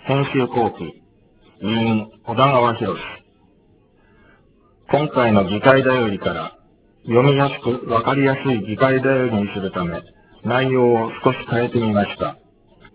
編集後期、委員、小田川博。今回の議会だよりから、読みやすくわかりやすい議会だよりにするため、内容を少し変えてみました。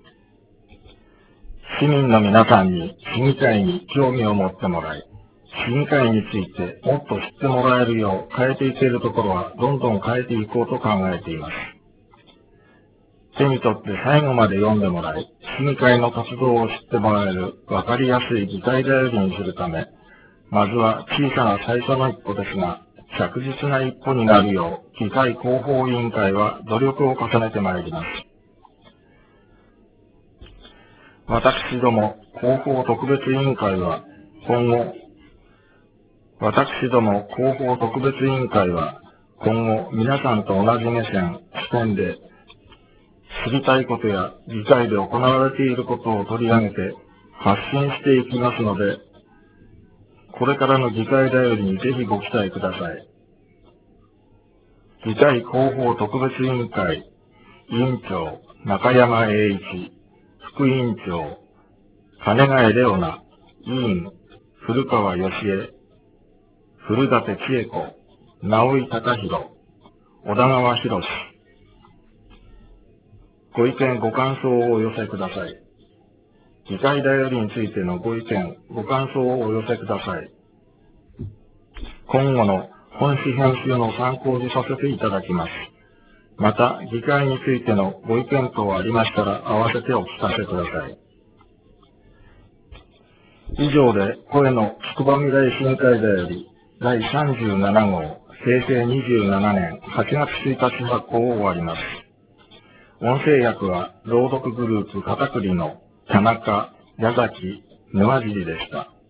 市民の皆さんに市議会に興味を持ってもらい、市議会についてもっと知ってもらえるよう変えていけるところはどんどん変えていこうと考えています。手に取って最後まで読んでもらい、市議会の活動を知ってもらえるわかりやすい議会だよりにするため、まずは小さな最初の一歩ですが、着実な一歩になるよう、議会広報委員会は努力を重ねてまいります。私ども広報特別委員会は今後皆さんと同じ目線、視点で知りたいことや議会で行われていることを取り上げて発信していきますので、これからの議会だよりにぜひご期待ください。議会広報特別委員会委員長中山栄一、副委員長金ヶレオナ、委員古川義恵、古舘千恵子、直井隆弘、小田川博。ご意見ご感想をお寄せください。議会だよりについてのご意見ご感想をお寄せください。今後の本誌編集の参考にさせていただきます。また、議会についてのご意見等ありましたら、合わせてお聞かせください。以上で、声のつくばみらい市議会だより、第37号、平成27年8月1日発行を終わります。音声訳は、朗読グループ片栗の田中、矢崎、沼尻でした。